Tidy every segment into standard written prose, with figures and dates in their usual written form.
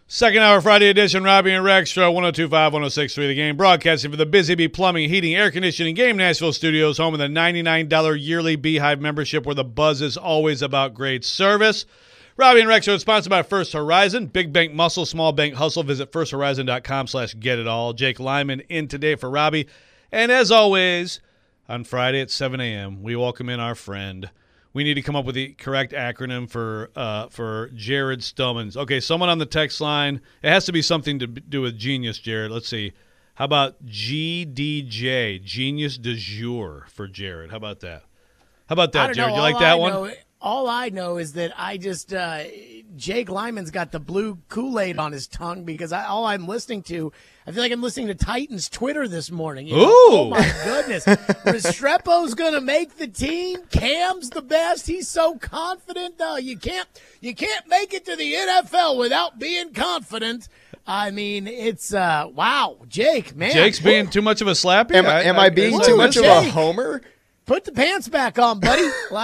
Second hour Friday edition, Robbie and Rex, show 102.5, 106.3 The Game, broadcasting for the Busy Bee Plumbing, Heating, Air Conditioning, Game Nashville Studios, home of the $99 yearly Beehive membership where the buzz is always about great service. Robbie and Rex show is sponsored by First Horizon. Big bank muscle, small bank hustle. Visit firsthorizon.com/getitall. Jake Lyman in today for Robbie. And as always, on Friday at 7 a.m., we welcome in our friend. We need to come up with the correct acronym for Jared Stillmans. Okay, someone on the text line. It has to be something to do with genius, Jared. Let's see. How about GDJ, Genius du Jour for Jared? How about that? Jared? You like that one? All I know is that I just Jake Lyman's got the blue Kool-Aid on his tongue because all I'm listening to, I feel like I'm listening to Titans Twitter this morning. You know? Oh, my goodness. Restrepo's going to make the team. Cam's the best. He's so confident. You can't make it to the NFL without being confident. I mean, it's wow, Jake, man. Jake's being too much of a slappy? Am I being too much of a homer? Put the pants back on, buddy.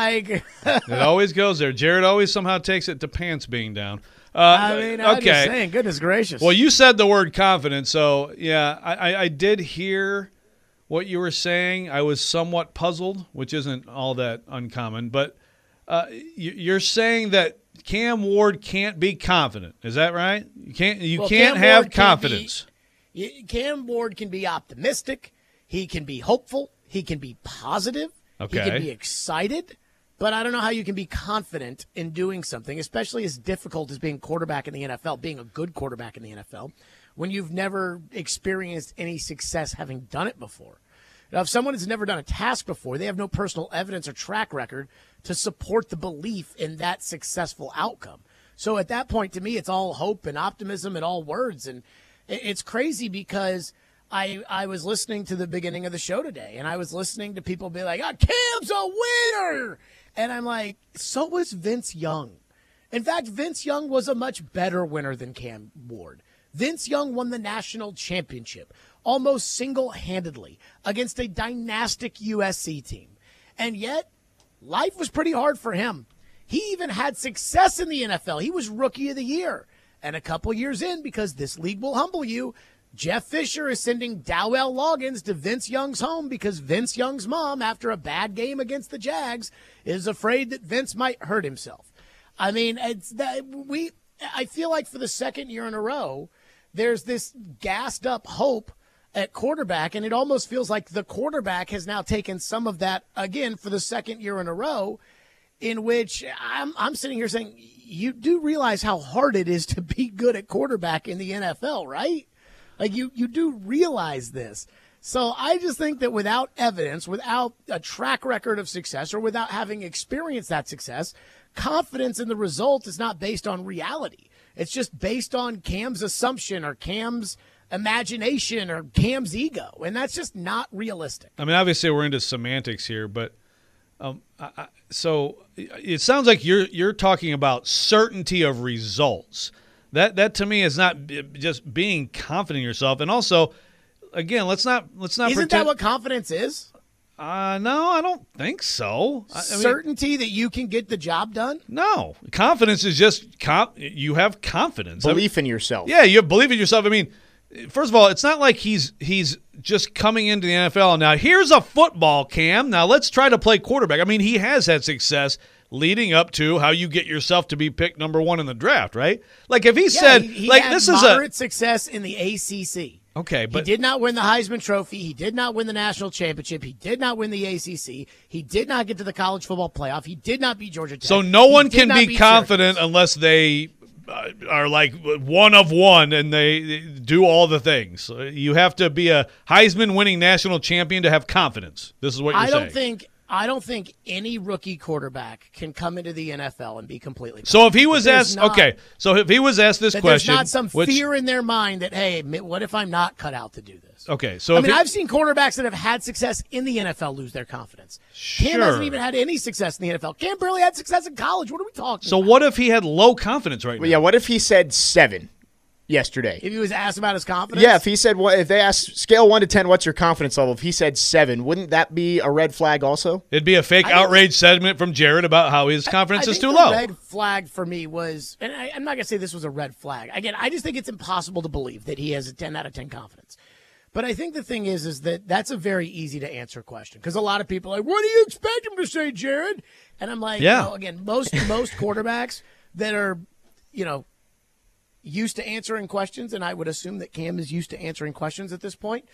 It always goes there. Jared always somehow takes it to pants being down. I'm just saying, goodness gracious. Well, you said the word confident, so yeah, I did hear what you were saying. I was somewhat puzzled, which isn't all that uncommon, but you're saying that Cam Ward can't be confident. Is that right? You can't have confidence. Cam Ward can be optimistic. He can be hopeful. He can be positive. Okay. He can be excited. But I don't know how you can be confident in doing something, especially as difficult as being quarterback in the NFL, being a good quarterback in the NFL, when you've never experienced any success having done it before. Now, if someone has never done a task before, they have no personal evidence or track record to support the belief in that successful outcome. So at that point, to me, it's all hope and optimism and all words. And it's crazy because I was listening to the beginning of the show today, and I was listening to people be like, Cam's a winner. And I'm like, so was Vince Young. In fact, Vince Young was a much better winner than Cam Ward. Vince Young won the national championship almost single-handedly against a dynastic USC team. And yet, life was pretty hard for him. He even had success in the NFL. He was Rookie of the Year. And a couple years in, because this league will humble you, Jeff Fisher is sending Dowell Loggins to Vince Young's home because Vince Young's mom, after a bad game against the Jags, is afraid that Vince might hurt himself. I mean, I feel like for the second year in a row, there's this gassed up hope at quarterback, and it almost feels like the quarterback has now taken some of that again for the second year in a row, in which I'm sitting here saying, you do realize how hard it is to be good at quarterback in the NFL, right? Like, you do realize this. So I just think that without evidence, without a track record of success, or without having experienced that success, confidence in the result is not based on reality. It's just based on Cam's assumption or Cam's imagination or Cam's ego, and that's just not realistic. I mean, obviously we're into semantics here, but so it sounds like you're talking about certainty of results. That to me is not just being confident in yourself, and also, again, let's not. Isn't that what confidence is? No, I don't think so. Certainty that you can get the job done? No, confidence is just you have confidence, belief in yourself. Yeah, you have belief in yourself. I mean, first of all, it's not like he's just coming into the NFL. Now, here's a football, Cam. Now let's try to play quarterback. I mean, he has had success leading up to how you get yourself to be picked number one in the draft, right? Like if he said, he like had this is moderate success in the ACC. Okay, but he did not win the Heisman Trophy. He did not win the national championship. He did not win the ACC. He did not get to the college football playoff. He did not beat Georgia Tech. So no one can be confident unless they are like one of one and they do all the things. You have to be a Heisman-winning national champion to have confidence. This is what you're saying. I don't think any rookie quarterback can come into the NFL and be completely confident. So if he was asked, so if he was asked this question, there's not some fear in their mind that, hey, what if I'm not cut out to do this? Okay, so I've seen quarterbacks that have had success in the NFL lose their confidence. Sure. Cam hasn't even had any success in the NFL. Cam barely had success in college. What are we talking about? So what if he had low confidence right now? Yeah, what if he said 7? yesterday. If he was asked about his confidence? Yeah, if he said, if they asked scale 1 to 10, what's your confidence level? If he said 7, wouldn't that be a red flag also? It'd be a fake outrage segment from Jared about how his confidence is too low. The red flag for me was, and I'm not going to say this was a red flag. Again, I just think it's impossible to believe that he has a 10 out of 10 confidence. But I think the thing is that that's a very easy to answer question, because a lot of people are like, what do you expect him to say, Jared? And I'm like, again, most quarterbacks that are, used to answering questions, and I would assume that Cam is used to answering questions at this point,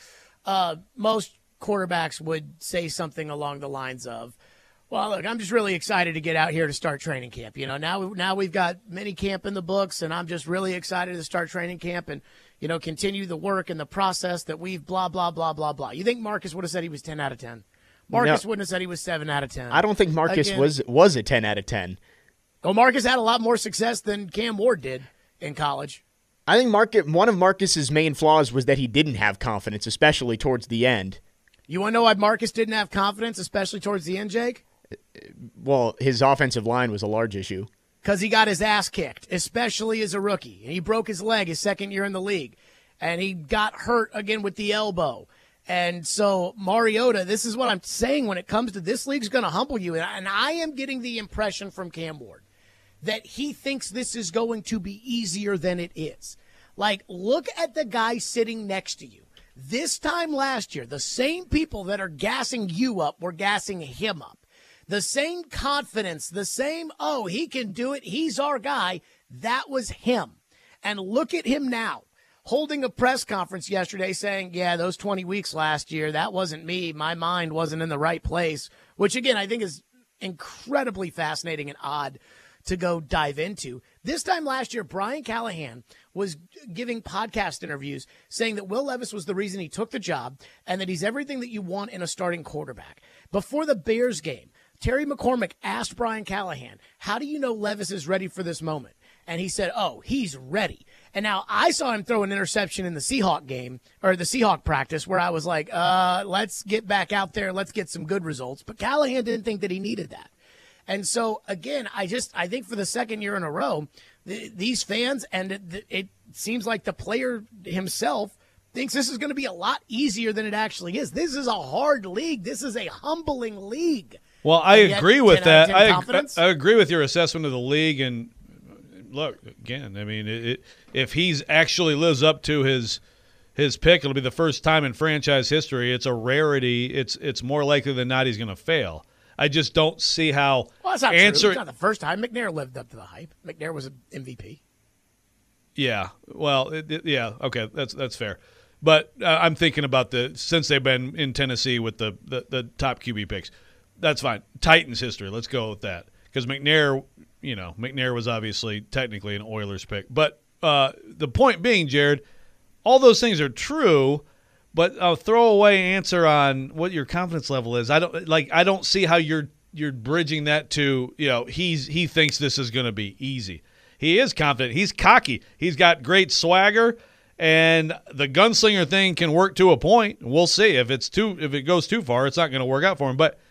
most quarterbacks would say something along the lines of, well, look, I'm just really excited to get out here to start training camp. Now we've got mini camp in the books, and I'm just really excited to start training camp and, continue the work and the process that we've blah, blah, blah, blah, blah. You think Marcus would have said he was 10 out of 10? Marcus wouldn't have said he was 7 out of 10. I don't think Marcus was a 10 out of 10. Well, Marcus had a lot more success than Cam Ward did in college. I think one of Marcus's main flaws was that he didn't have confidence, especially towards the end. You want to know why Marcus didn't have confidence, especially towards the end, Jake? Well, his offensive line was a large issue. Because he got his ass kicked, especially as a rookie. And he broke his leg his second year in the league. And he got hurt again with the elbow. And so, Mariota, this is what I'm saying when it comes to this league's going to humble you. And I am getting the impression from Cam Ward that he thinks this is going to be easier than it is. Like, look at the guy sitting next to you. This time last year, the same people that are gassing you up were gassing him up. The same confidence, the same, oh, he can do it, he's our guy, that was him. And look at him now, holding a press conference yesterday saying, yeah, those 20 weeks last year, that wasn't me. My mind wasn't in the right place, which, again, I think is incredibly fascinating and odd to go dive into. This time last year, Brian Callahan was giving podcast interviews saying that Will Levis was the reason he took the job and that he's everything that you want in a starting quarterback. Before the Bears game, Terry McCormick asked Brian Callahan, how do you know Levis is ready for this moment? And he said, oh, he's ready. And now I saw him throw an interception in the Seahawk game, or the Seahawk practice, where I was like, let's get back out there. Let's get some good results. But Callahan didn't think that he needed that. And so, again, I think for the second year in a row, these fans, and it seems like the player himself thinks this is going to be a lot easier than it actually is. This is a hard league. This is a humbling league. Well, I agree with that. I agree with your assessment of the league. And look, again, I mean, if he's actually lives up to his pick, it'll be the first time in franchise history. It's a rarity. It's more likely than not he's going to fail. I just don't see how. Well, that's not true. It's not the first time. McNair lived up to the hype. McNair was an MVP. Yeah. Well, yeah. Okay, that's fair. But I'm thinking about since they've been in Tennessee with the top QB picks. That's fine. Titans history. Let's go with that. Because McNair was obviously technically an Oilers pick. But the point being, Jared, all those things are true. But a throwaway answer on what your confidence level is. I don't see how you're bridging that to, he thinks this is going to be easy. He is confident. He's cocky. He's got great swagger, and the gunslinger thing can work to a point. We'll see if it goes too far, it's not going to work out for him. But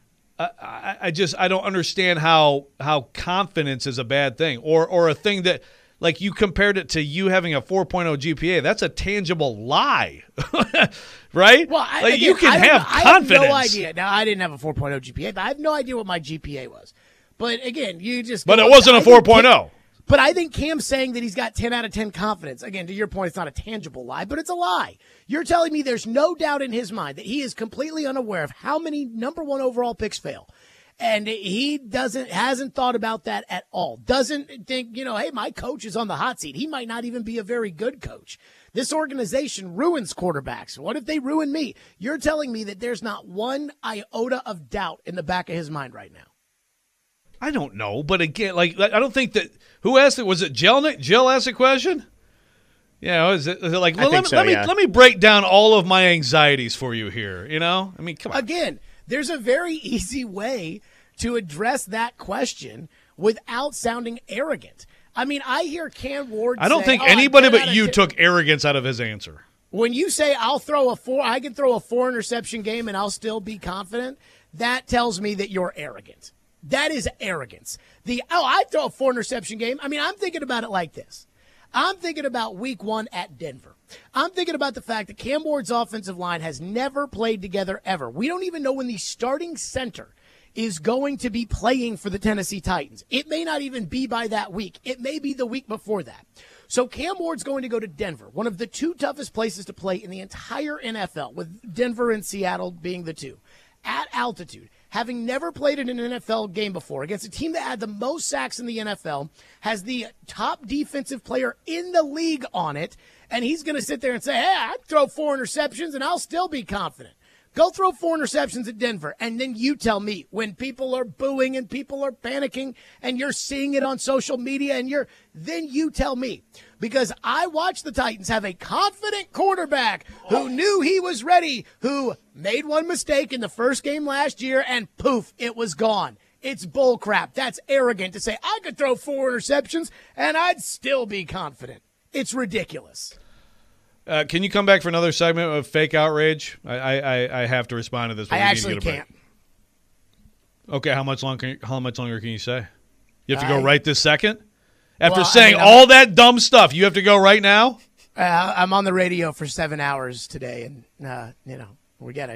I don't understand how confidence is a bad thing or a thing that. Like, you compared it to you having a 4.0 GPA. That's a tangible lie, right? Well, you can have confidence. I have no idea. Now, I didn't have a 4.0 GPA, but I have no idea what my GPA was. But, again, But it wasn't a 4.0. But I think Cam's saying that he's got 10 out of 10 confidence. Again, to your point, it's not a tangible lie, but it's a lie. You're telling me there's no doubt in his mind that he is completely unaware of how many number one overall picks fail. And he hasn't thought about that at all. Doesn't think, hey, my coach is on the hot seat. He might not even be a very good coach. This organization ruins quarterbacks. What if they ruin me? You're telling me that there's not one iota of doubt in the back of his mind right now. I don't know. But again, I don't think that – who asked it? Was it Jelnick? Jill asked the question? Yeah, is it like, let me break down all of my anxieties for you here, I mean, come on. Again, there's a very easy way to address that question without sounding arrogant. I mean, I hear Cam Ward I don't think anybody but you took arrogance out of his answer. When you say I can throw a 4-interception game and I'll still be confident, that tells me that you're arrogant. That is arrogance. I throw a 4-interception game. I mean, I'm thinking about it like this. I'm thinking about week 1 at Denver. I'm thinking about the fact that Cam Ward's offensive line has never played together ever. We don't even know when the starting center is going to be playing for the Tennessee Titans. It may not even be by that week. It may be the week before that. So Cam Ward's going to go to Denver, one of the 2 toughest places to play in the entire NFL, with Denver and Seattle being the 2. At altitude, having never played in an NFL game before, against a team that had the most sacks in the NFL, has the top defensive player in the league on it, and he's going to sit there and say, hey, I'd throw 4 interceptions and I'll still be confident. Go throw 4 interceptions at Denver, and then you tell me when people are booing and people are panicking and you're seeing it on social media, and then you tell me. Because I watched the Titans have a confident quarterback who knew he was ready, who made one mistake in the first game last year, and poof, it was gone. It's bull crap. That's arrogant to say I could throw 4 interceptions and I'd still be confident. It's ridiculous. Can you come back for another segment of fake outrage? I have to respond to this. I actually can't. Okay, how much longer can you say? You have to go right this second? After saying all that dumb stuff, you have to go right now? I'm on the radio for 7 hours today, and, we got an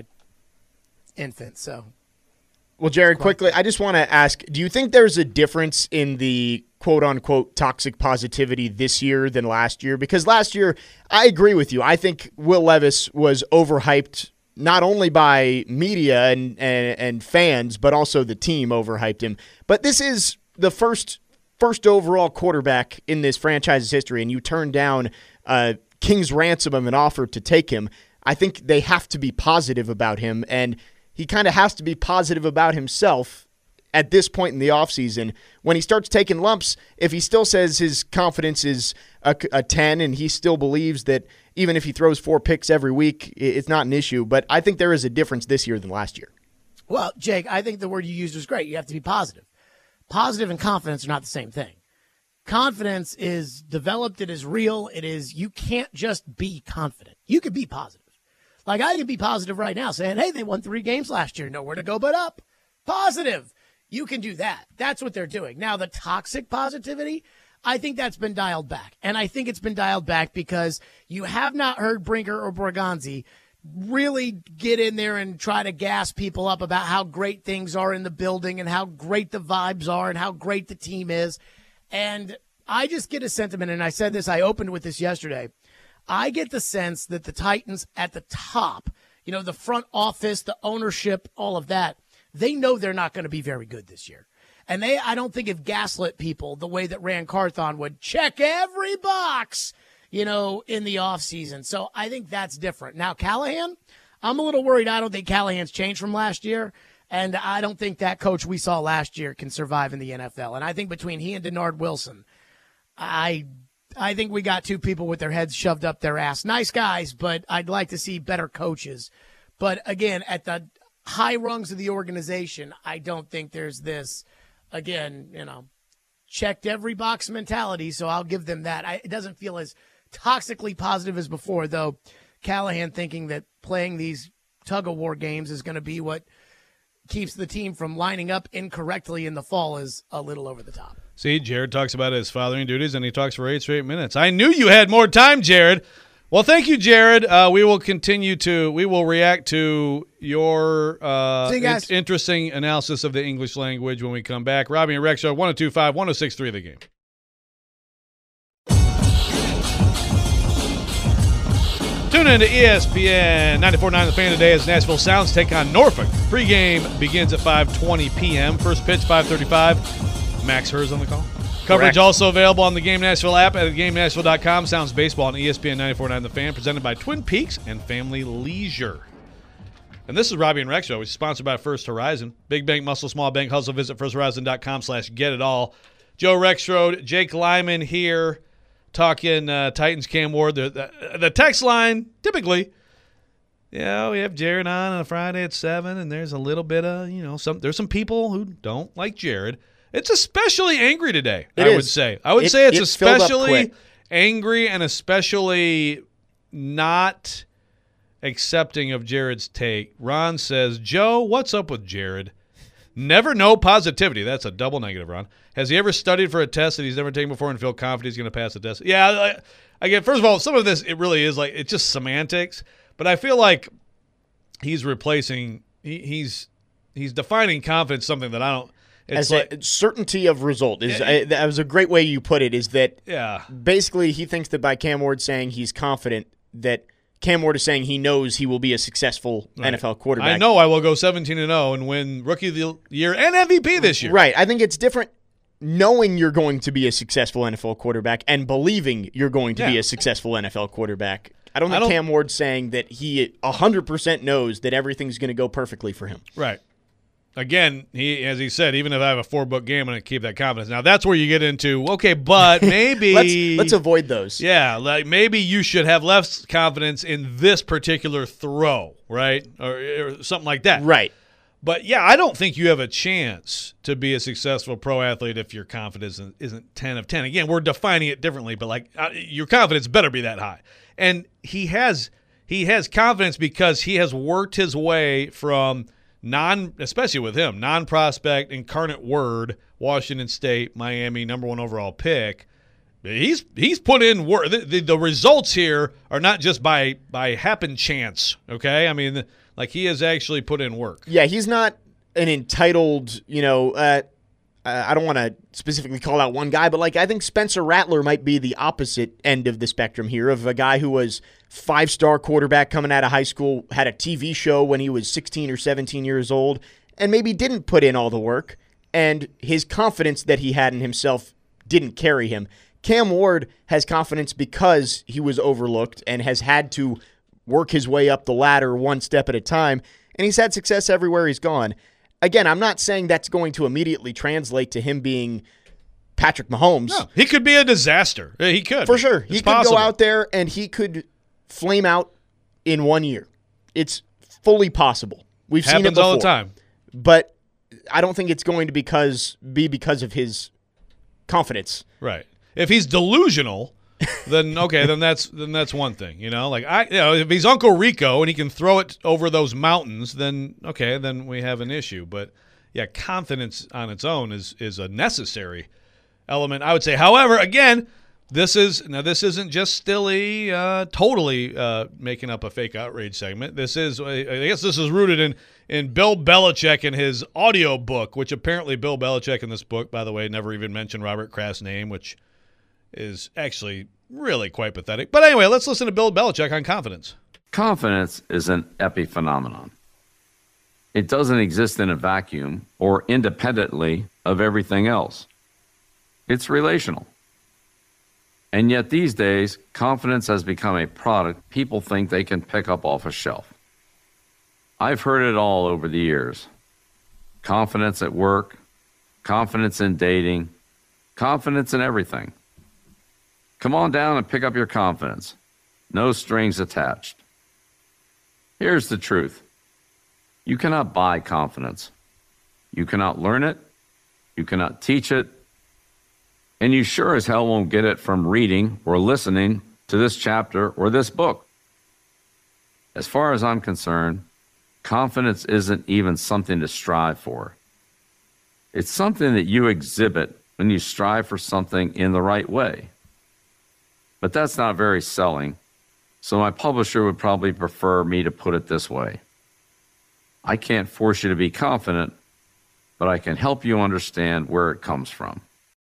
infant, so. Well, Jared, quickly, I just want to ask, do you think there's a difference in the quote-unquote toxic positivity this year than last year? Because last year, I agree with you. I think Will Levis was overhyped not only by media and fans, but also the team overhyped him. But this is the first overall quarterback in this franchise's history, and you turn down King's ransom of an offer to take him. I think they have to be positive about him, and he kind of has to be positive about himself at this point in the offseason. When he starts taking lumps, if he still says his confidence is a 10 and he still believes that even if he throws 4 picks every week, it's not an issue. But I think there is a difference this year than last year. Well, Jake, I think the word you used was great. You have to be positive. Positive and confidence are not the same thing. Confidence is developed. It is real. It is, you can't just be confident. You can be positive. Like, I can be positive right now saying, hey, they won 3 games last year. Nowhere to go but up. Positive. You can do that. That's what they're doing. Now, the toxic positivity, I think that's been dialed back. And I think it's been dialed back because you have not heard Brinker or Borgonzi really get in there and try to gas people up about how great things are in the building and how great the vibes are and how great the team is. And I just get a sentiment, and I said this, I opened with this yesterday. I get the sense that the Titans at the top, the front office, the ownership, all of that, they know they're not going to be very good this year. And I don't think have gaslit people the way that Rand Carthon would check every box, in the offseason. So I think that's different. Now, Callahan, I'm a little worried. I don't think Callahan's changed from last year. And I don't think that coach we saw last year can survive in the NFL. And I think between he and Denard Wilson, I think we got 2 people with their heads shoved up their ass. Nice guys, but I'd like to see better coaches. But again, at the high rungs of the organization, I don't think there's this, again, checked every box mentality. So I'll give them that. It doesn't feel as toxically positive as before, though. Callahan thinking that playing these tug-of-war games is going to be what keeps the team from lining up incorrectly in the fall is a little over the top. See, Jared talks about his fathering duties, and he talks for 8 straight minutes. I knew you had more time, Jared. Well, thank you, Jared. We will react to your interesting analysis of the English language when we come back. Robbie and Rex Show, 102.5, 106.3 The Game. Tune in to ESPN 94.9 The Fan today as Nashville Sounds take on Norfolk. Pre-game begins at 5:20 p.m. First pitch, 5:35. Max Hers on the call. Coverage Correct. Also available on the Game Nashville app at GameNashville.com. Sounds Baseball on ESPN 94.9 The Fan, presented by Twin Peaks and Family Leisure. And this is Robbie and Rex Show, which is sponsored by First Horizon. Big bank, muscle, small bank, hustle. Visit firsthorizon.com/getitall. Joe Rexrode, Jake Lyman here, talking Titans Cam Ward. The text line, typically, we have Jared on a Friday at 7, and there's a little bit of, there's some people who don't like Jared. It's especially angry today, I would say. I would say it's especially angry and especially not accepting of Jared's take. Ron says, Joe, what's up with Jared? Never know positivity. That's a double negative, Ron. Has he ever studied for a test that he's never taken before and feel confident he's going to pass the test? Yeah, again, first of all, some of this, it really is like, it's just semantics. But I feel like he's replacing, he's defining confidence something that I don't. It's as a certainty of result. That was a great way you put it, is that basically he thinks that by Cam Ward saying he's confident, that Cam Ward is saying he knows he will be a successful NFL quarterback. I know I will go 17-0 and win Rookie of the Year and MVP this year. Right. I think it's different knowing you're going to be a successful NFL quarterback and believing you're going to be a successful NFL quarterback. I don't think Cam Ward's saying that he 100% knows that everything's going to go perfectly for him. Right. Again, as he said, even if I have a 4-book game, I'm going to keep that confidence. Now, that's where you get into, okay, but maybe let's avoid those. Yeah, like maybe you should have less confidence in this particular throw, right? Or something like that. Right. But, yeah, I don't think you have a chance to be a successful pro athlete if your confidence isn't 10 of 10. Again, we're defining it differently, but, like, your confidence better be that high. And he has confidence because he has worked his way from – especially with him, non-prospect, incarnate word, Washington State, Miami, number 1 overall pick. He's put in work. The results here are not just by happen chance, okay? I mean, like, he has actually put in work. Yeah, he's not an entitled, I don't want to specifically call out one guy, but like I think Spencer Rattler might be the opposite end of the spectrum here, of a guy who was 5-star quarterback coming out of high school, had a TV show when he was 16 or 17 years old, and maybe didn't put in all the work, and his confidence that he had in himself didn't carry him. Cam Ward has confidence because he was overlooked and has had to work his way up the ladder one step at a time, and he's had success everywhere he's gone. Again, I'm not saying that's going to immediately translate to him being Patrick Mahomes. No, he could be a disaster. He could. For sure. He could go out there and he could flame out in 1 year. It's fully possible. We've seen it before. Happens all the time. But I don't think it's going to be because of his confidence. Right. If he's delusional, then okay, then that's one thing, Like if he's Uncle Rico and he can throw it over those mountains, then okay, then we have an issue. But yeah, confidence on its own is a necessary element, I would say. However, again, this isn't just Stilly totally making up a fake outrage segment. I guess this is rooted in Bill Belichick and his audio book, which apparently Bill Belichick in this book, by the way, never even mentioned Robert Kraft's name, which is actually really quite pathetic. But anyway, let's listen to Bill Belichick on confidence. Confidence is an epiphenomenon. It doesn't exist in a vacuum or independently of everything else. It's relational. And yet these days, confidence has become a product people think they can pick up off a shelf. I've heard it all over the years. Confidence at work, confidence in dating, confidence in everything. Come on down and pick up your confidence. No strings attached. Here's the truth. You cannot buy confidence. You cannot learn it. You cannot teach it. And you sure as hell won't get it from reading or listening to this chapter or this book. As far as I'm concerned, confidence isn't even something to strive for. It's something that you exhibit when you strive for something in the right way. But that's not very selling, so my publisher would probably prefer me to put it this way. I can't force you to be confident, but I can help you understand where it comes from.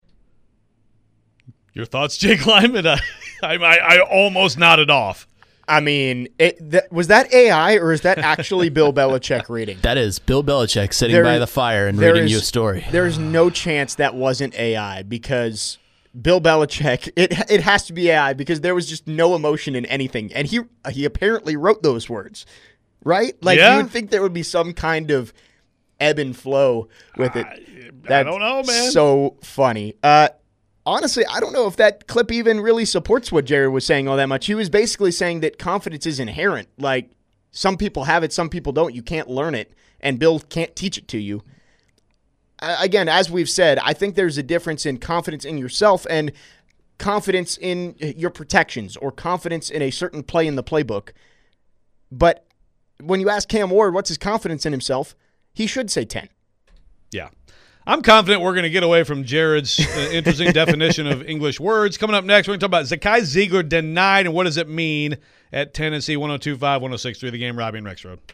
Your thoughts, Jake Lyman? I almost nodded off. I mean, was that AI or is that actually Bill Belichick reading? That is Bill Belichick sitting by the fire and reading you a story. There's no chance that wasn't AI, because Bill Belichick, it has to be AI, because there was just no emotion in anything. And he apparently wrote those words, right? Like, you would think there would be some kind of ebb and flow with it. I don't know, man. So funny. Honestly, I don't know if that clip even really supports what Jared was saying all that much. He was basically saying that confidence is inherent. Like, some people have it, some people don't. You can't learn it, and Bill can't teach it to you. Again, as we've said, I think there's a difference in confidence in yourself and confidence in your protections or confidence in a certain play in the playbook. But when you ask Cam Ward what's his confidence in himself, he should say 10. Yeah. I'm confident we're going to get away from Jared's interesting definition of English words. Coming up next, we're going to talk about Zakai Ziegler denied and what does it mean at Tennessee 102.5, 106.3 The Game, Robbie and Rex Road.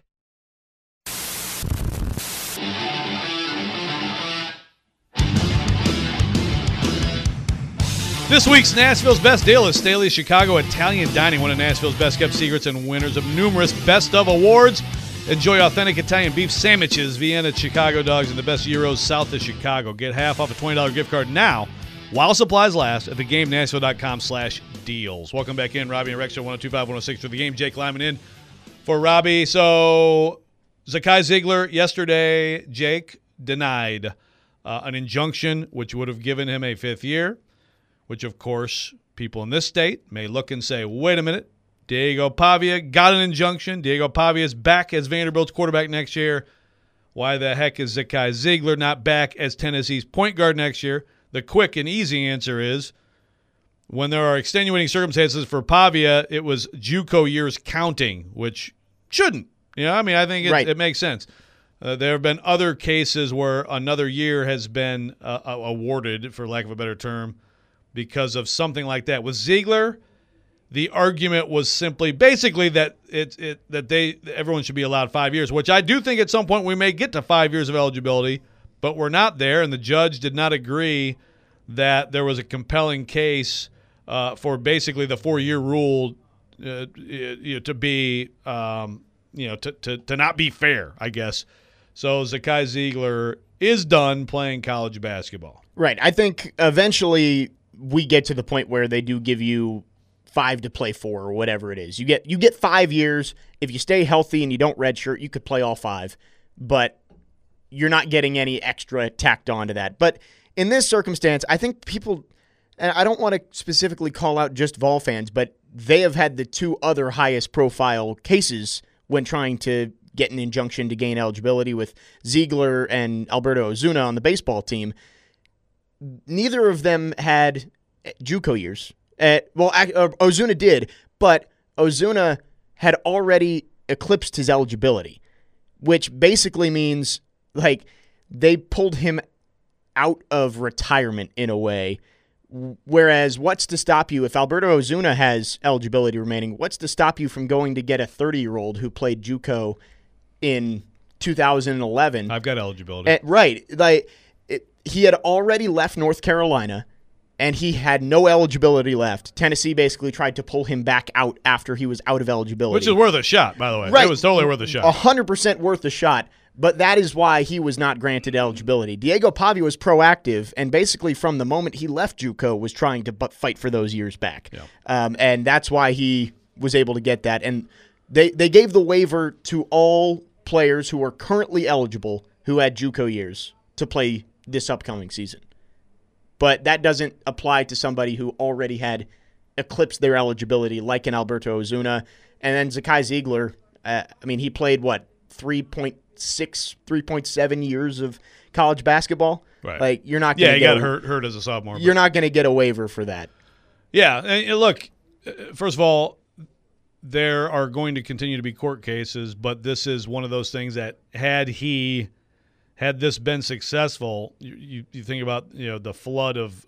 This week's Nashville's Best Deal is Staley's Chicago Italian Dining, one of Nashville's best-kept secrets and winners of numerous Best of awards. Enjoy authentic Italian beef sandwiches, Vienna Chicago dogs, and the best gyros south of Chicago. Get half off a $20 gift card now while supplies last at thegamenashville.com/deals. Welcome back in, Robbie and Rex, 102.5, 106 through The Game. Jake Lyman in for Robbie. So Zakai Ziegler yesterday, Jake, denied an injunction which would have given him a 5th year, which, of course, people in this state may look and say, wait a minute, Diego Pavia got an injunction. Diego Pavia is back as Vanderbilt's quarterback next year. Why the heck is Zakai Ziegler not back as Tennessee's point guard next year? The quick and easy answer is when there are extenuating circumstances for Pavia, it was JUCO years counting, which shouldn't. You know, I mean, I think it makes sense. There have been other cases where another year has been awarded, for lack of a better term, because of something like that. With Ziegler, the argument was simply basically that everyone should be allowed 5 years, which I do think at some point we may get to 5 years of eligibility, but we're not there, and the judge did not agree that there was a compelling case for basically the 4-year rule to be to not be fair, I guess. So Zakai Ziegler is done playing college basketball. Right. I think eventually we get to the point where they do give you 5 to play 4 or whatever it is. You get 5 years. If you stay healthy and you don't redshirt, you could play all 5, but you're not getting any extra tacked onto that. But in this circumstance, I think people, and I don't want to specifically call out just Vol fans, but they have had the 2 other highest profile cases when trying to get an injunction to gain eligibility with Ziegler and Alberto Ozuna on the baseball team. Neither of them had JUCO years. Ozuna did, but Ozuna had already eclipsed his eligibility, which basically means like they pulled him out of retirement in a way. Whereas what's to stop you if Alberto Ozuna has eligibility remaining? What's to stop you from going to get a 30-year-old who played JUCO in 2011? I've got eligibility. Right. He had already left North Carolina, and he had no eligibility left. Tennessee basically tried to pull him back out after he was out of eligibility. Which is worth a shot, by the way. Right. It was totally worth a shot. 100% worth a shot, but that is why he was not granted eligibility. Diego Pavia was proactive, and basically from the moment he left JUCO was trying to fight for those years back. Yeah. And that's why he was able to get that. And they gave the waiver to all players who are currently eligible who had JUCO years to play this upcoming season. But that doesn't apply to somebody who already had eclipsed their eligibility, like an Alberto Ozuna. And then Zakai Ziegler, he played, 3.6, 3.7 years of college basketball? Right. Like, you're not going to get hurt as a sophomore. You're not going to get a waiver for that. Yeah, and look, first of all, there are going to continue to be court cases, but this is one of those things that had this been successful, you think about the flood of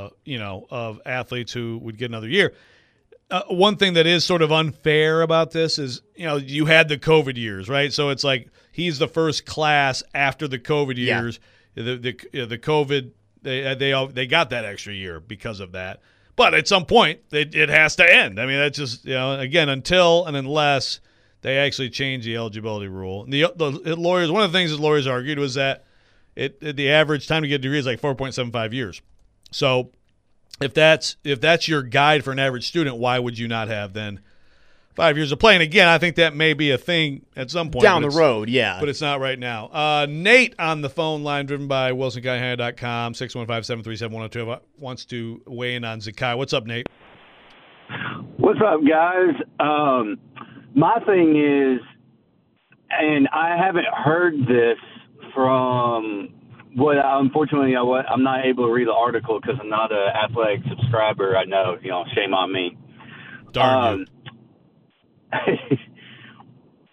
of athletes who would get another year. One thing that is sort of unfair about this is you had the COVID years, right? So it's like he's the first class after the COVID years. Yeah. The COVID they got that extra year because of that. But at some point it has to end. I mean that's just again until and unless they actually changed the eligibility rule. And the lawyers, one of the things that lawyers argued was that the average time to get a degree is like 4.75 years. So if that's your guide for an average student, why would you not have then 5 years of play? And again, I think that may be a thing at some point. Down the road, yeah. But it's not right now. Nate on the phone line, driven by WilsonGuyHanna.com, 615-737-102, wants to weigh in on Zakai. What's up, Nate? What's up, guys? My thing is, and I haven't heard this from unfortunately, I'm not able to read the article because I'm not an Athletic subscriber. I know, shame on me. Darn you.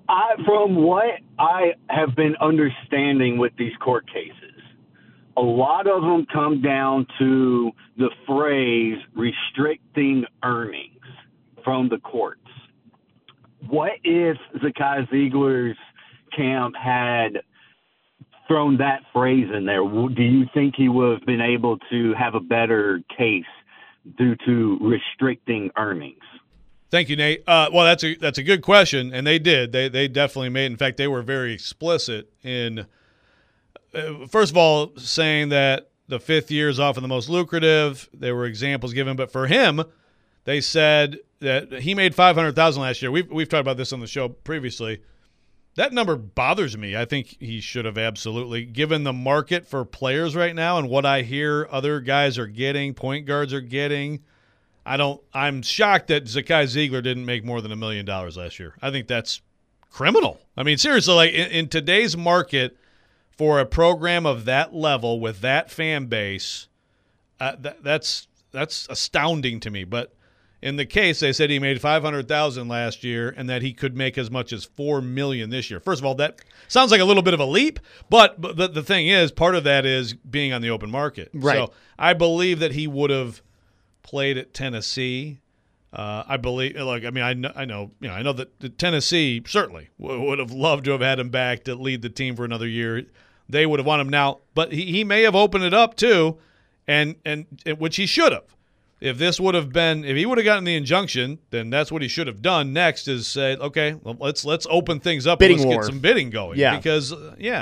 From what I have been understanding with these court cases, a lot of them come down to the phrase restricting earnings from the courts. What if Zakai Ziegler's camp had thrown that phrase in there? Do you think he would have been able to have a better case due to restricting earnings? Thank you, Nate. Well, that's a good question, and they did. They definitely made. In fact, they were very explicit in, first of all, saying that the 5th year is often the most lucrative. There were examples given, but for him, they said that he made $500,000 last year. We've talked about this on the show previously. That number bothers me. I think he should have absolutely, given the market for players right now and what I hear other guys are getting, point guards are getting. I'm shocked that Zakai Ziegler didn't make more than $1 million last year. I think that's criminal. I mean, seriously, like in today's market, for a program of that level with that fan base, that's astounding to me. But in the case, they said he made $500,000 last year and that he could make as much as $4 million this year. First of all, that sounds like a little bit of a leap, but the thing is, part of that is being on the open market. Right. So I believe that he would have played at Tennessee. I believe, I know that Tennessee certainly would have loved to have had him back to lead the team for another year. They would have wanted him now, but he may have opened it up too, and which he should have. If he would have gotten the injunction, then that's what he should have done. Next is say, okay, well, let's open things up. Bidding and let's war. get some bidding going. Yeah. Because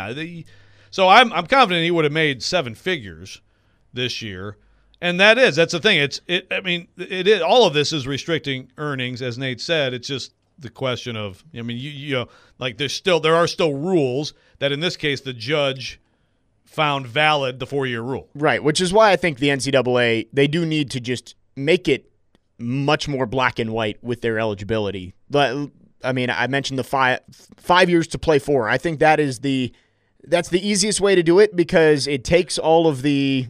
so I'm confident he would have made 7 figures this year. And that's the thing. It is all of this is restricting earnings, as Nate said. It's just the question of, there are still rules that in this case the judge found valid, the 4-year rule. Right, which is why I think the NCAA, they do need to just make it much more black and white with their eligibility. But I mentioned the 5 years to play 4. I think that's the easiest way to do it because it takes all of the,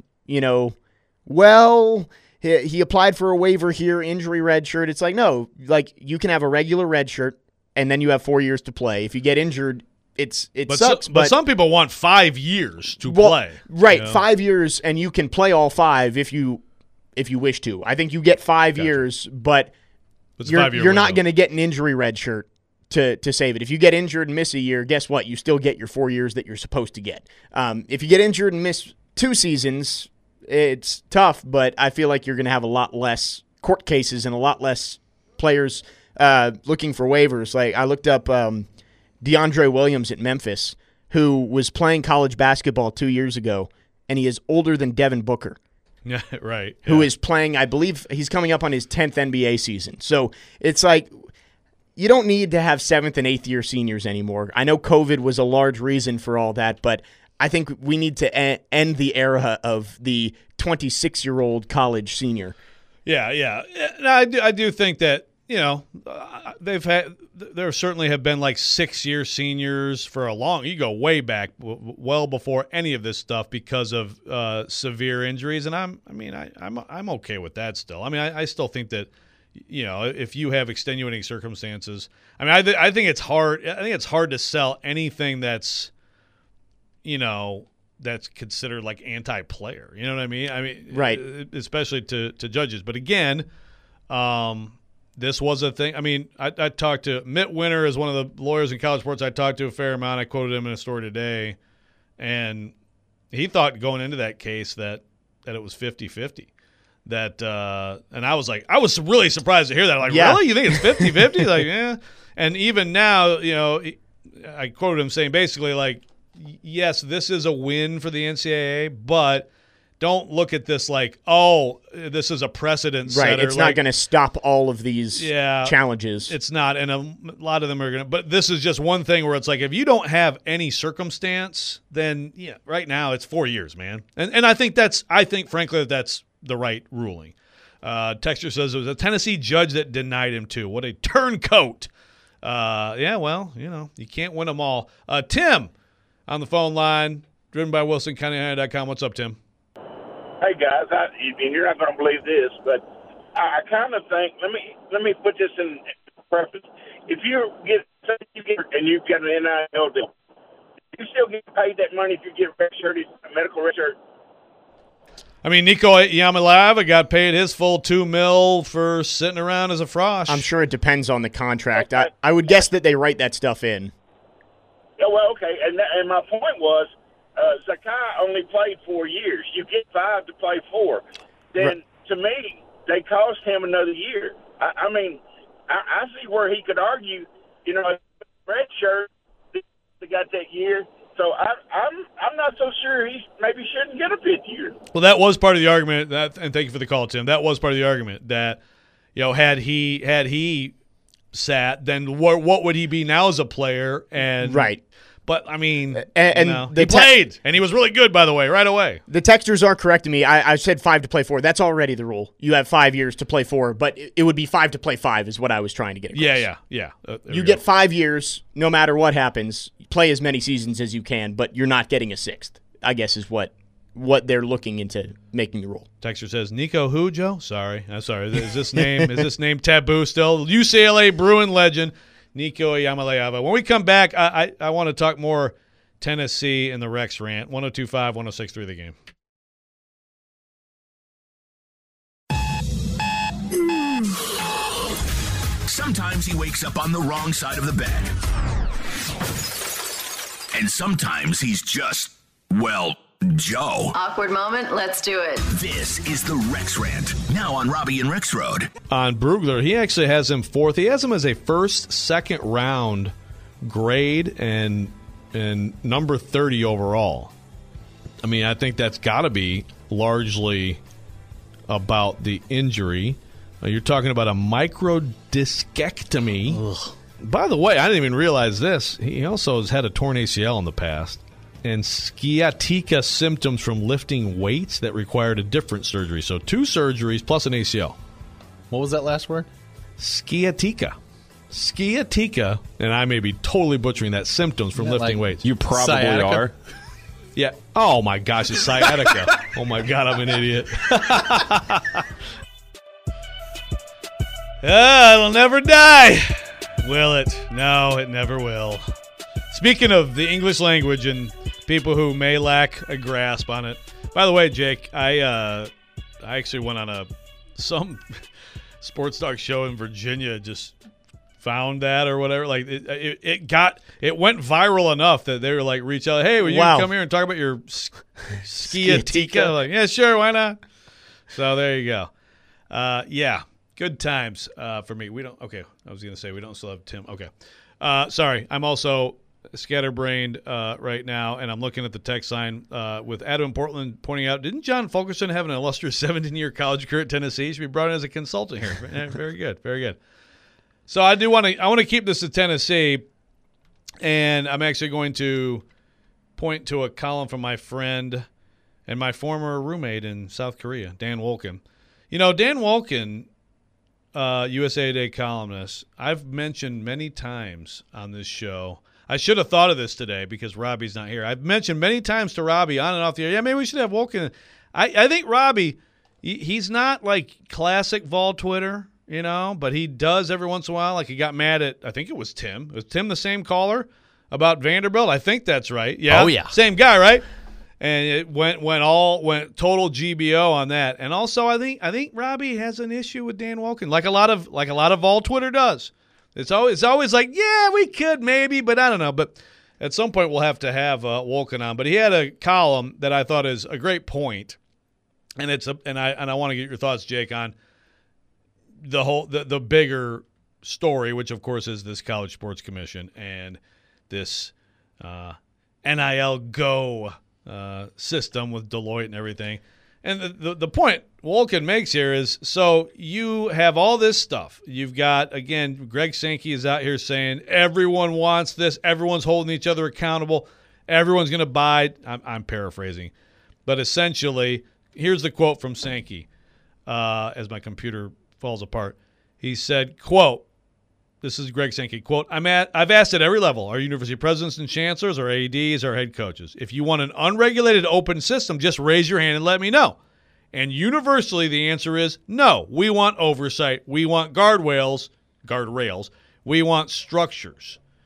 he applied for a waiver here, injury red shirt. It's like, no, like you can have a regular red shirt and then you have 4 years to play. If you get injured, it sucks. But some people want 5 years to play. Right, 5 years, and you can play all 5 if you wish to. I think you get 5 years, but you're not going to get an injury red shirt to save it. If you get injured and miss a year, guess what? You still get your 4 years that you're supposed to get. If you get injured and miss 2 seasons, it's tough, but I feel like you're going to have a lot less court cases and a lot less players looking for waivers. Like I looked up DeAndre Williams at Memphis, who was playing college basketball 2 years ago, and he is older than Devin Booker. Yeah, right. Who is playing, I believe he's coming up on his 10th NBA season. So it's like you don't need to have 7th and 8th year seniors anymore. I know COVID was a large reason for all that, but I think we need to end the era of the 26-year-old college senior. Yeah. I do think that, there certainly have been like 6-year seniors for you go way back, well before any of this stuff because of severe injuries. And I'm okay with that still. I still think that, if you have extenuating circumstances, I think it's hard. I think it's hard to sell anything that's considered like anti-player. You know what I mean? Right. Especially to judges. But again, this was a thing. I talked to Mitt Winter, is one of the lawyers in college sports I talked to a fair amount. I quoted him in a story today, and he thought going into that case that it was 50-50. And I was really surprised to hear that. Like, really? You think it's 50-50? Like, yeah. And even now, I quoted him saying basically like, yes, this is a win for the NCAA, but don't look at this like, this is a precedent setter. Right, it's not going to stop all of these challenges. It's not, and a lot of them are going to. But this is just one thing where it's like, if you don't have any circumstance, then right now it's 4 years, man. And I think frankly that's the right ruling. Texture says it was a Tennessee judge that denied him too. What a turncoat. You can't win them all. Tim on the phone line, driven by WilsonCountyHunter.com. What's up, Tim? Hey guys, you're not going to believe this, but I kind of think. Let me put this in preface. If you get say you've got an NIL deal. You still get paid that money if you get redshirted, medical redshirt. I mean, Nico Iamaleava got paid his full $2 million for sitting around as a frosh. I'm sure it depends on the contract. I would guess that they write that stuff in. Yeah, well, okay, and my point was, Zakai only played 4 years. You get 5 to play 4. Then, to me, they cost him another year. I mean, I see where he could argue, red shirt, they got that year. So I'm not so sure he maybe shouldn't get a 5th year. Well, that was part of the argument, and thank you for the call, Tim. That was part of the argument that, had he sat, then what would he be now as a player? And right. But, I mean, he played, and he was really good, by the way, right away. The texters are correcting me. I said 5 to play 4. That's already the rule. You have 5 years to play 4, but it would be 5 to play 5 is what I was trying to get across. Yeah. You get 5 years, no matter what happens. Play as many seasons as you can, but you're not getting a 6th, I guess is what they're looking into making the rule. Texter says, Nico who, Joe? Sorry. I'm sorry. Is this name taboo still? UCLA Bruin legend. Nico Iamaleava. When we come back, I want to talk more Tennessee and the Rex rant. 102.5, 106.3 The Game. Sometimes he wakes up on the wrong side of the bed. And sometimes he's just, Joe. Awkward moment, let's do it. This is the Rex Rant, now on Robbie and Rex Road. On Brugler, he actually has him 4th. He has him as a second round grade and number 30 overall. I mean, I think that's got to be largely about the injury. You're talking about a microdiscectomy. Ugh. By the way, I didn't even realize this. He also has had a torn ACL in the past. And sciatica symptoms from lifting weights that required a different surgery. So 2 surgeries plus an ACL. What was that last word? Sciatica. Sciatica, and I may be totally butchering that, symptoms from lifting weights. You probably sciatica? are. Yeah. Oh, my gosh, it's sciatica. Oh, my God, I'm an idiot. It'll never die. Will it? No, it never will. Speaking of the English language and people who may lack a grasp on it. By the way, Jake, I actually went on some sports talk show in Virginia. Just found that or whatever. Like it went viral enough that they were like, reach out, hey, will you come here and talk about your sciatica? Like, yeah, sure, why not? So there you go. Yeah, good times for me. We don't. Okay, I was gonna say we don't still have Tim. Okay, sorry, I'm also scatterbrained right now, and I'm looking at the text line with Adam in Portland pointing out, didn't John Fulkerson have an illustrious 17-year college career at Tennessee? He should be brought in as a consultant here. Very good, very good. So I want to keep this to Tennessee, and I'm actually going to point to a column from my friend and my former roommate in South Korea, Dan Wolken. You know, Dan Wolken, USA Today columnist, I've mentioned many times on this show. I should have thought of this today because Robbie's not here. I've mentioned many times to Robbie on and off the air, yeah, maybe we should have Wolken. I think Robbie, he's not like classic Vol Twitter, you know, but he does every once in a while. Like he got mad at, I think it was Tim. Was Tim the same caller about Vanderbilt? I think that's right. Yeah. Oh, yeah. Same guy, right? And it went total GBO on that. And also, I think Robbie has an issue with Dan Wolken, like a lot of Vol Twitter does. It's always like, yeah, we could maybe, but I don't know. But at some point, we'll have to have Wolken on. But he had a column that I thought is a great point, and I want to get your thoughts, Jake, on the bigger story, which of course is this College Sports Commission and this NIL Go system with Deloitte and everything. And the point Wolken makes here is, so you have all this stuff. You've got, again, Greg Sankey is out here saying everyone wants this. Everyone's holding each other accountable. Everyone's going to buy. I'm paraphrasing. But essentially, here's the quote from Sankey as my computer falls apart. He said, quote, this is Greg Sankey, quote, I've asked at every level, our university presidents and chancellors, our ADs, our head coaches, if you want an unregulated open system, just raise your hand and let me know. And universally, the answer is no. We want oversight. We want guardrails. We want structures.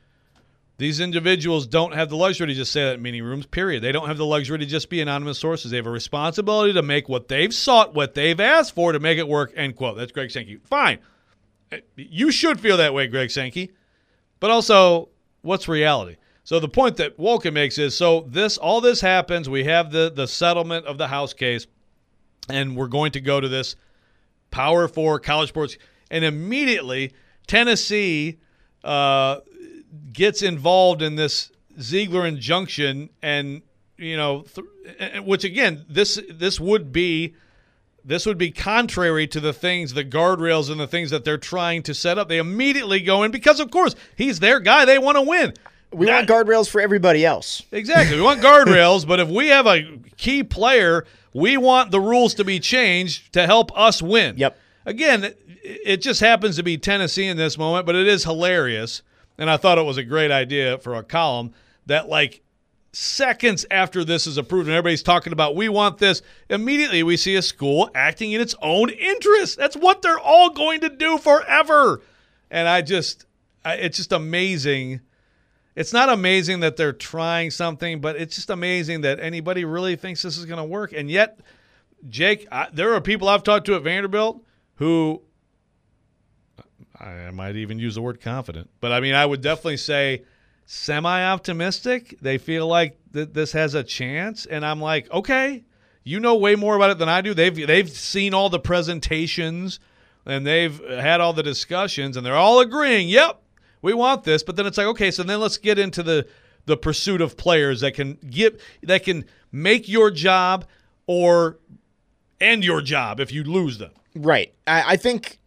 These individuals don't have the luxury to just say that in meeting rooms, period. They don't have the luxury to just be anonymous sources. They have a responsibility to make what they've sought, what they've asked for to make it work, end quote. That's Greg Sankey. Fine. You should feel that way, Greg Sankey. But also, what's reality? So the point that Wolken makes is, all this happens, we have the settlement of the House case, and we're going to go to this Power 4 college sports, and immediately Tennessee gets involved in this Ziegler injunction, and which again, this would be contrary to the guardrails and the things that they're trying to set up. They immediately go in because, of course, he's their guy. They want to win. We want guardrails for everybody else. Exactly. We want guardrails, but if we have a key player, we want the rules to be changed to help us win. Yep. Again, it just happens to be Tennessee in this moment, but it is hilarious. And I thought it was a great idea for a column that, like, seconds after this is approved and everybody's talking about we want this, immediately we see a school acting in its own interest. That's what they're all going to do forever. And it's just amazing. It's not amazing that they're trying something, but it's just amazing that anybody really thinks this is going to work. And yet, Jake, there are people I've talked to at Vanderbilt who, I might even use the word confident, but I mean, I would definitely say semi-optimistic. They feel like this has a chance, and I'm like, okay, you know way more about it than I do. They've seen all the presentations, and they've had all the discussions, and they're all agreeing, yep, we want this. But then it's like, okay, so then let's get into the pursuit of players that can make your job or end your job if you lose them. Right. I think,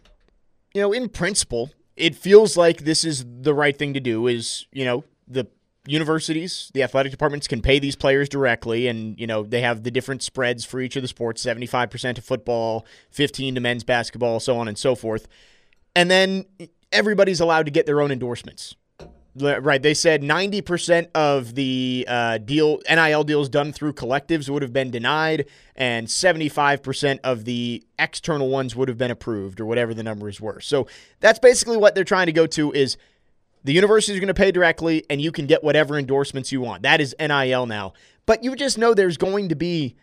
in principle, it feels like this is the right thing to do is, the universities, the athletic departments can pay these players directly, and, they have the different spreads for each of the sports, 75% to football, 15% to men's basketball, so on and so forth. And then everybody's allowed to get their own endorsements. Right. They said 90% of the NIL deals done through collectives would have been denied, and 75% of the external ones would have been approved, or whatever the numbers were. So that's basically what they're trying to go to is the universities are going to pay directly, and you can get whatever endorsements you want. That is NIL now. But you just know there's going to be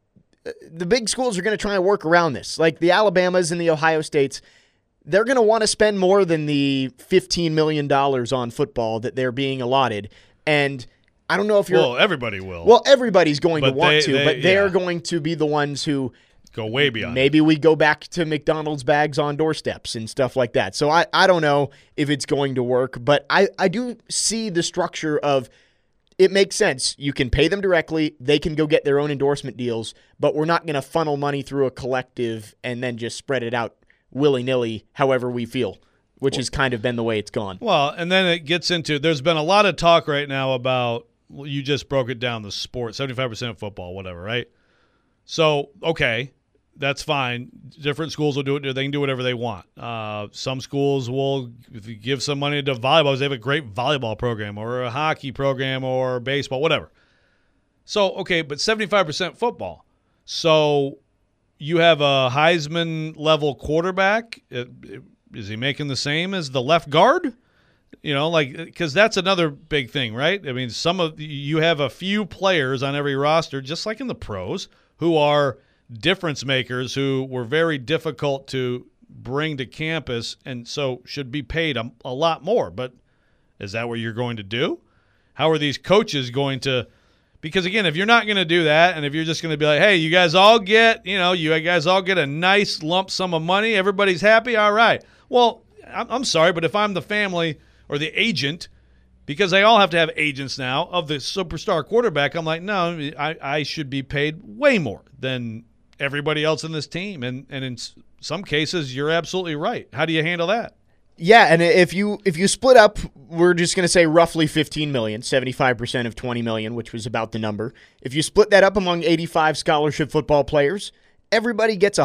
the big schools are going to try and work around this. Like the Alabamas and the Ohio States, they're going to want to spend more than the $15 million on football that they're being allotted. And I don't know if you're... Well, everybody will. Well, everybody's going to want to, but they're going to be the ones who... Go way beyond. Maybe we go back to McDonald's bags on doorsteps and stuff like that. So I don't know if it's going to work, but I do see the structure of... It makes sense. You can pay them directly. They can go get their own endorsement deals, but we're not going to funnel money through a collective and then just spread it out willy-nilly however we feel, which has kind of been the way it's gone. Well, and then it gets into, there's been a lot of talk right now about, you just broke it down, the sport, 75% football, whatever, right? So, okay, that's fine. Different schools will do it. They can do whatever they want. Some schools will give some money to volleyball. They have a great volleyball program or a hockey program or baseball, whatever. So, okay, but 75% football. So you have a Heisman-level quarterback. Is he making the same as the left guard? Because that's another big thing, right? I mean, you have a few players on every roster, just like in the pros, who are difference makers, who were very difficult to bring to campus, and so should be paid a lot more. But is that what you're going to do? How are these coaches going to? Because, again, if you're not going to do that, and if you're just going to be like, hey, you guys all get a nice lump sum of money, everybody's happy, all right. Well, I'm sorry, but if I'm the family or the agent, because they all have to have agents now, of the superstar quarterback, I'm like, no, I should be paid way more than everybody else in this team. And in some cases, you're absolutely right. How do you handle that? Yeah, and if you split up, we're just going to say roughly $15 million, 75% of $20 million, which was about the number. If you split that up among 85 scholarship football players, everybody gets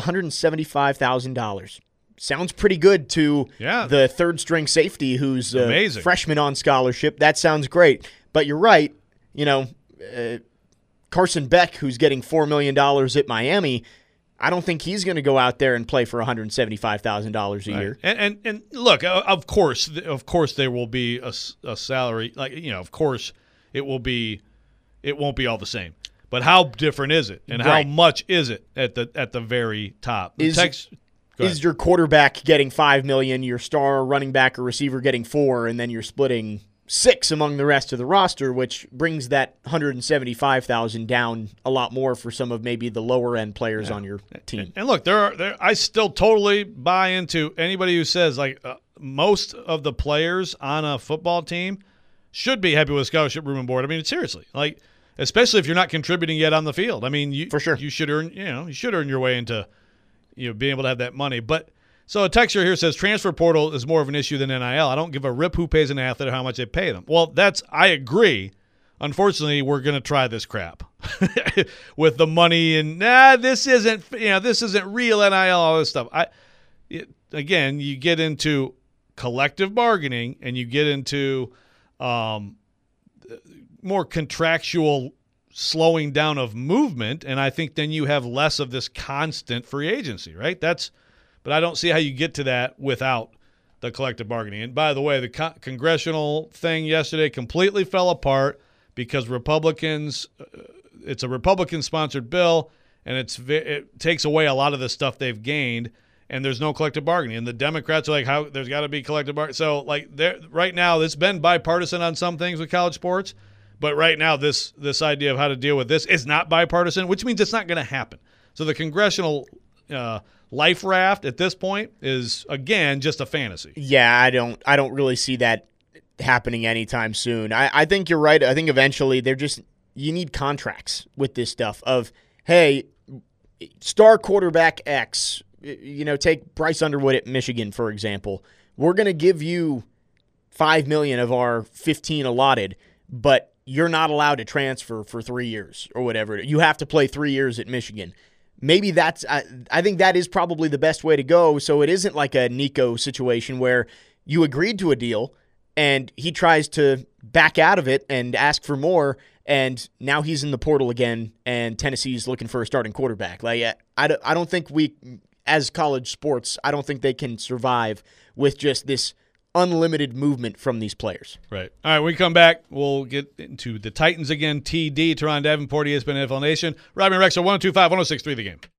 $175,000. Sounds pretty good to the third-string safety who's a freshman on scholarship. That sounds great. But you're right, Carson Beck, who's getting $4 million at Miami, I don't think he's going to go out there and play for $175,000 a year. And look, of course there will be a salary. Like, of course it won't be all the same. But how different is it, and how much is it at the very top? Is your quarterback getting $5 million, your star running back or receiver getting $4 million, and then you're splitting $6 million among the rest of the roster, which brings that $175,000 down a lot more for some of maybe the lower end players on your team. And look, I still totally buy into anybody who says most of the players on a football team should be happy with scholarship room and board. I mean, seriously, especially if you're not contributing yet on the field. I mean, for sure, you should earn your way into being able to have that money. But so a texter here says transfer portal is more of an issue than NIL. I don't give a rip who pays an athlete or how much they pay them. Well, I agree. Unfortunately, we're going to try this crap with the money and this isn't real NIL, all this stuff. Again, you get into collective bargaining and you get into more contractual slowing down of movement, and I think then you have less of this constant free agency, right? But I don't see how you get to that without the collective bargaining. And by the way, the congressional thing yesterday completely fell apart because Republicans, it's a Republican-sponsored bill, and it takes away a lot of the stuff they've gained, and there's no collective bargaining. And the Democrats are like, how there's got to be collective bargaining. So, right now, it's been bipartisan on some things with college sports, but right now, this idea of how to deal with this is not bipartisan, which means it's not going to happen. So the congressional life raft at this point is, again, just a fantasy. Yeah, I don't really see that happening anytime soon. I think you're right. I think eventually you need contracts with this stuff of, hey, star quarterback X, take Bryce Underwood at Michigan, for example. We're going to give you $5 million of our 15 allotted, but you're not allowed to transfer for 3 years or whatever. You have to play 3 years at Michigan. Maybe I think that is probably the best way to go, so it isn't like a Nico situation where you agreed to a deal and he tries to back out of it and ask for more, and now he's in the portal again and Tennessee's looking for a starting quarterback. I don't think as college sports, I don't think they can survive with just this unlimited movement from these players. Right. All right, when we come back, we'll get into the Titans again. TD, Teron Davenport, ESPN NFL Nation. Robbie and Rex are 102.5, 106.3 The Game.